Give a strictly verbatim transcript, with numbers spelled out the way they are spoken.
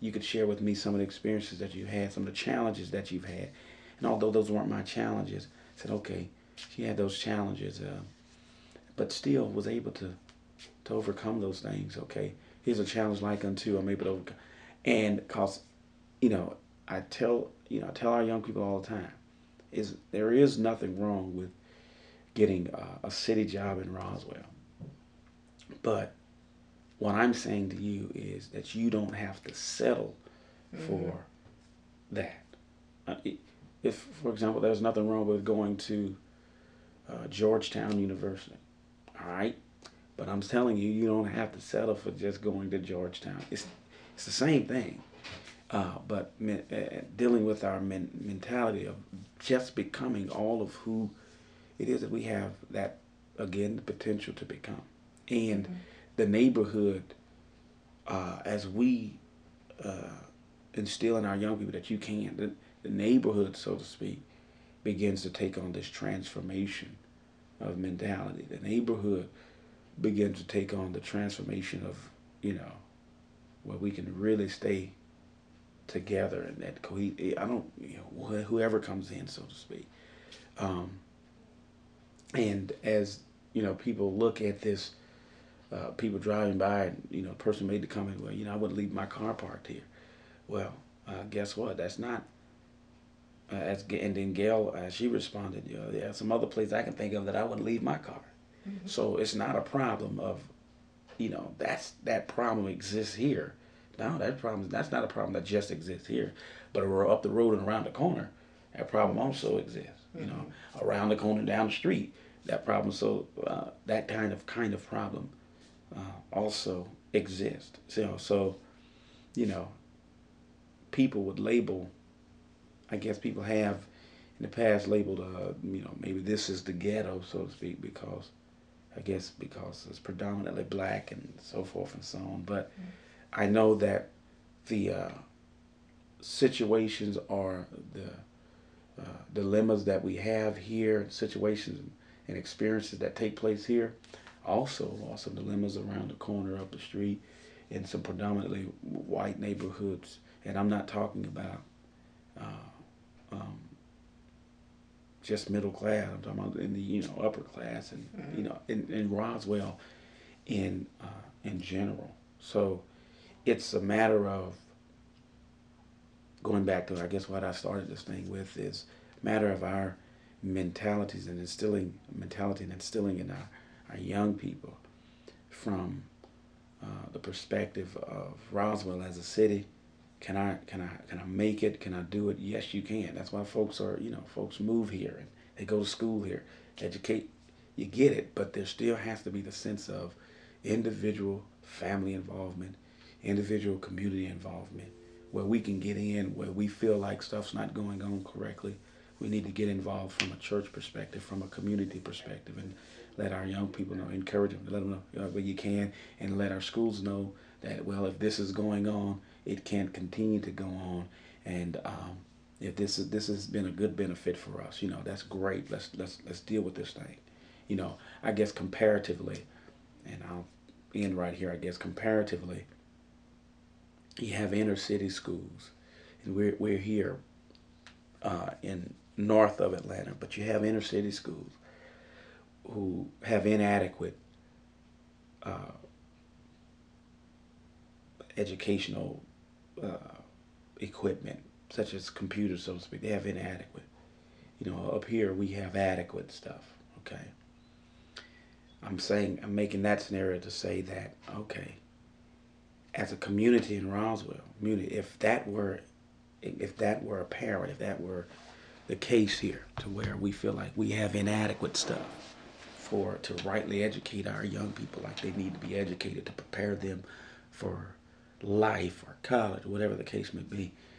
you could share with me some of the experiences that you had, some of the challenges that you've had. And although those weren't my challenges, I said, okay, she had those challenges, uh, but still was able to to overcome those things. Okay, here's a challenge like unto I'm able to overcome, and cause, you know, I tell you know I tell our young people all the time is there is nothing wrong with getting a, a city job in Roswell, but what I'm saying to you is that you don't have to settle Mm-hmm. for that. Uh, if, for example, there's nothing wrong with going to uh, Georgetown University, all right, but I'm telling you, you don't have to settle for just going to Georgetown. It's it's the same thing, uh, but me, uh, dealing with our men, mentality of just becoming all of who it is that we have that again the potential to become, and Mm-hmm. the neighborhood uh, as we uh, instill in our young people that you can the, the neighborhood, so to speak, begins to take on this transformation of mentality. The neighborhood begins to take on the transformation of, you know, where we can really stay together and that co- I don't, you know, whoever comes in, so to speak. Um, and as you know, people look at this, uh, people driving by, and you know, a person made the comment, well, you know, I wouldn't leave my car parked here. Well, uh, guess what? That's not. Uh, as and then Gail, uh, she responded, you know, yeah, some other place I can think of that I wouldn't leave my car. Mm-hmm. So it's not a problem of, you know, that's that problem exists here. No, that problem that's not a problem that just exists here, but up the road and around the corner, that problem also exists. You know, Mm-hmm. around the corner, down the street, that problem. So uh, that kind of kind of problem uh, also exists. So so you know, people would label. I guess people have in the past labeled, uh, you know, maybe this is the ghetto, so to speak, because I guess because it's predominantly black and so forth and so on. But I know that the uh, situations are the uh, dilemmas that we have here, situations and experiences that take place here, also are some dilemmas around the corner up the street in some predominantly white neighborhoods. And I'm not talking about uh, um, just middle class. I'm talking about in the you know upper class and you Mm-hmm. know in, in Roswell in uh, in general. So it's a matter of going back to I guess what I started this thing with is matter of our mentalities and instilling mentality and instilling in our, our young people from uh, the perspective of Roswell as a city. Can I can I can I make it? Can I do it? Yes, you can. That's why folks are you know folks move here and they go to school here, educate. You get it, but there still has to be the sense of individual family involvement, individual community involvement, where we can get in, where we feel like stuff's not going on correctly. We need to get involved from a church perspective, from a community perspective, and let our young people know, encourage them, let them know you know, where you can, and let our schools know that well, if this is going on, it can't continue to go on, and um, if this is this has been a good benefit for us, you know, that's great. Let's let's let's deal with this thing. You know, I guess comparatively, and I'll end right here. I guess comparatively, you have inner city schools, and we're we're here uh, in north of Atlanta, but you have inner city schools who have inadequate uh, educational uh, equipment, such as computers, so to speak. They have inadequate. You know, up here we have adequate stuff. Okay, I'm saying I'm making that scenario to say that okay, as a community in Roswell, community, if that were if that were apparent, if that were the case here, to where we feel like we have inadequate stuff for to rightly educate our young people like they need to be educated to prepare them for life or college, whatever the case may be.